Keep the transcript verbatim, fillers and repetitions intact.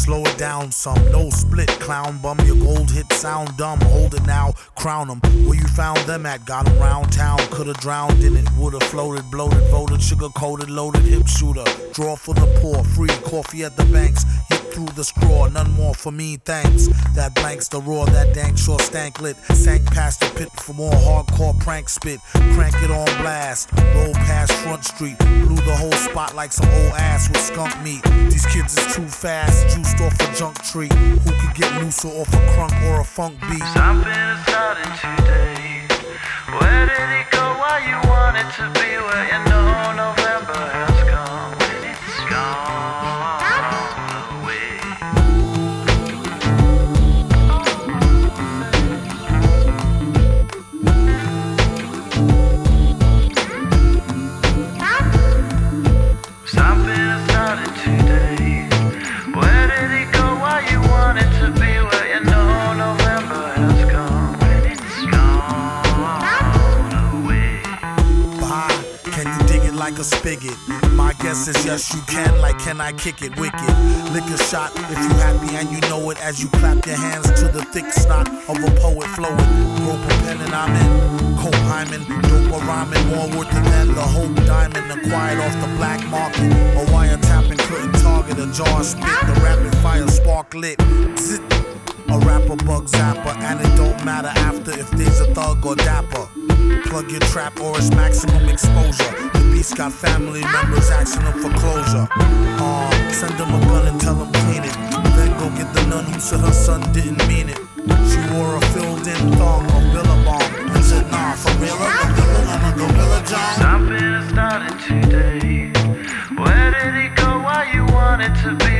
slow it down some. No split, clown bum. Your gold hit sound dumb. Hold it now, crown them. Where you found them at? Got them round town. Could've drowned in it. Would've floated, bloated, voted, sugar coated, loaded, hip shooter. Draw for the poor, free coffee at the banks. Hit through the straw, none more for me, thanks. That blanks the roar, that dank sure stank lit. Sank past the pit for more hardcore prank spit. Crank it on blast, roll past Front Street. Blew the whole spot like some old ass with skunk meat. These kids is too fast, juiced off a junk tree. Who could get looser off a crunk or a funk beat? Something is starting today. Where did it go? Why you want it to be? Where you know November has come and it's gone away. Something is starting today. Where did it go? Why you want it to be? Where you know November has come and it's gone away. Bah, can you dig it like a spigot? My guess is yes you can, like can I kick it wicked? Lick a shot if you happy and you know it as you clap your hands to the thick snot of a poet flowing. Rope a pen and I'm in. Cope hymen, dope or rhyming, more worth than the hope diamond acquired off the black market. A wiretapping couldn't target a jar spit, the rapid fire spark lit. Zit. A rapper bug zapper, and it don't matter after if there's a thug or dapper. Plug your trap or it's maximum exposure. The beast got family members asking them for closure. Uh, send them a gun and tell them clean it. Then go get the nun who said her son didn't mean it. She wore a filled-in thong of Billabong and said, nah, for real, I'm a gorilla, I'm a gorilla, John. Something is starting today. Where did it go? Why you want it to be?